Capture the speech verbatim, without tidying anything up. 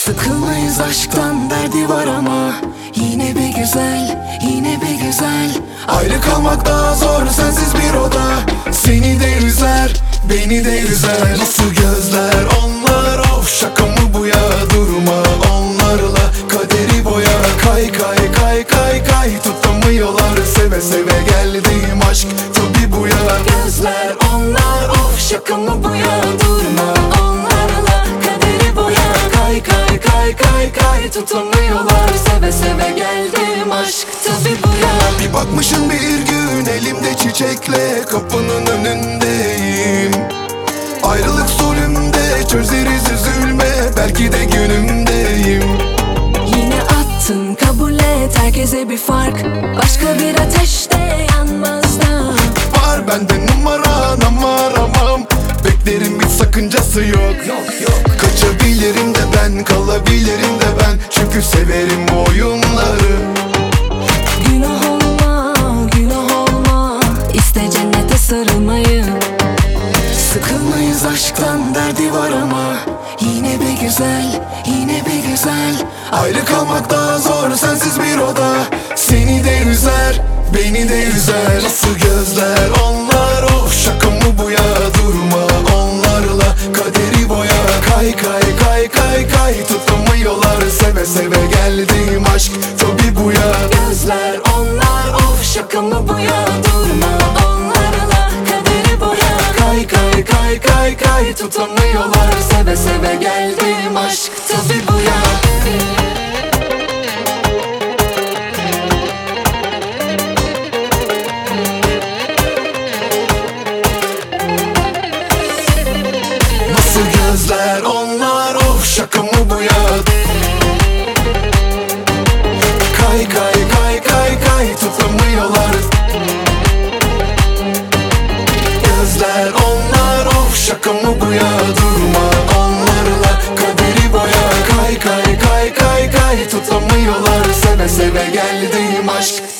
Sıkılmayız aşktan, derdi var ama yine bir güzel, yine bir güzel. Ayrı kalmak daha zor, sensiz bir oda. Seni de üzer, beni de üzer. Nasıl gözler onlar, of şaka mı bu ya? Durma onlarla, kaderi boya. Kay kay kay kay kay, tutamıyorlar. Seve seve geldiğim aşk tabi bu ya. Gözler onlar, of şaka mı bu ya? Durma onlarla, kaderi boya. Kay kay kay kay kay, tutamıyorlar. Seve seve geldim aşk tabi bu ya. Bir bakmışım bir gün, elimde çiçekle kapının önündeyim. Ayrılık zulümde, çözeriz üzülme, belki de günümdeyim. Yine attın, kabul et, herkese bir fark. Başka bir ateşte yanmaz da. Var bende numaran ama aramam. Beklerim, hiç sakıncası yok. Yok yok. Kaçabilirim de ben, kalabilirim de ben. Çünkü severim bu oyunları. Günah olma, günah olma, İste cennete sarılmayı. Sıkılmayız aşktan, derdi var ama yine bir güzel, yine bir güzel. Ayrı kalmak daha zor, sensiz bir oda. Seni de üzer, beni de üzer. Nasıl gözler onlar, of şaka mı bu ya? Durma onlarla, kaderi boya. Kay kay kay kay kay, tutamıyorlar. Seve seve geldiğim aşk tabi bu ya. Gözler onlar, of şaka mı bu ya? Durma onlarla, kaderi boya. Kay kay kay kay kay, tutamıyorlar. Seve seve geldim aşk tabi bu ya. Nasıl gözler onlar, of şaka mı bu ya? Kay kay kay kay kay, tutamıyorlar. Gözler onlar, of şaka mı bu ya? Durma onlarla, kaderi boya. Kay kay kay kay kay, tutamıyorlar. Seve seve geldiğim aşk